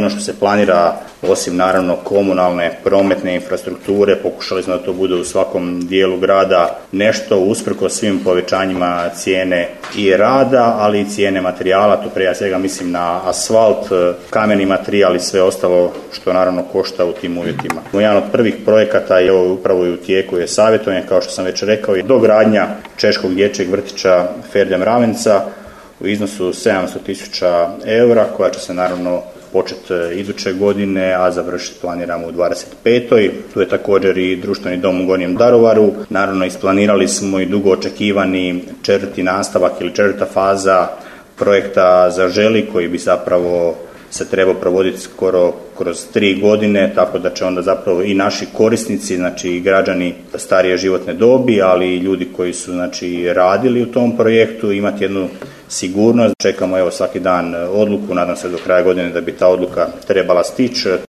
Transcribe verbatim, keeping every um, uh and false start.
ono što se planira, osim naravno komunalne, prometne infrastrukture, pokušali smo da to bude u svakom dijelu grada nešto usprkos svim povećanjima cijene i rada, ali i cijene materijala, tu prije svega mislim na asfalt, kameni materijal i sve ostalo što naravno košta u tim uvjetima. Jedan od prvih projekata je ovo upravo i u tijeku je savjetovanje, kao što sam već rekao, je dogradnja češkog dječjeg vrtića Ferda Mravenca u iznosu sedamsto tisuća eura, koja će se naravno početi iduće godine, a završiti planiramo u dvadeset petoj. Tu je također i društveni dom u Gornjem Daruvaru. Naravno, isplanirali smo i dugo očekivani četvrti nastavak ili četvrta faza projekta Zaželi, koji bi zapravo se treba provoditi skoro kroz tri godine, tako da će onda zapravo i naši korisnici, znači i građani starije životne dobi, ali i ljudi koji su znači radili u tom projektu imati jednu sigurnost. Čekamo evo svaki dan odluku, nadam se do kraja godine da bi ta odluka trebala stići.